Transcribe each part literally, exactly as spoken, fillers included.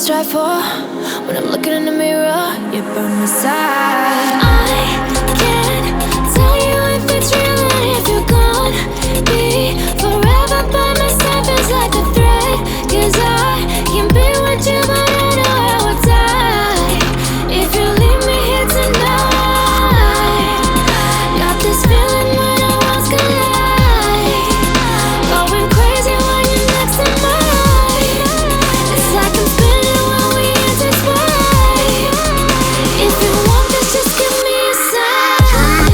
strive for. When I'm looking in the mirror, you burn me side. I can't tell you if it's real and if you're gone. Be forever by my side feels like a threat. Cause I can be with you but I know I would die if you leave me here tonight. Got this feeling when our worlds collide, going crazy when you're next to mine. It's like I'm spinning when we intertwine. If you want this, just give me a sign.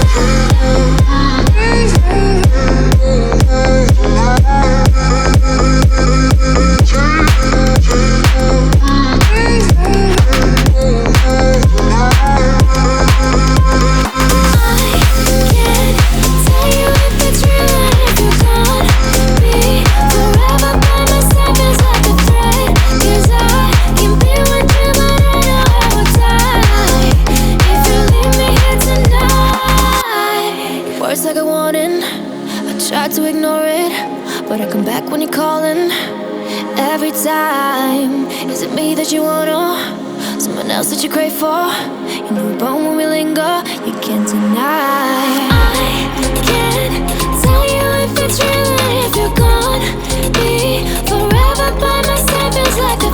Words like a warning, I try to ignore it, but I come back when you're calling. Every time, is it me that you want or someone else that you crave for? You know we're born when we linger, you can't deny. I can't tell you if it's real and if you're gone. Be forever by my side feels like a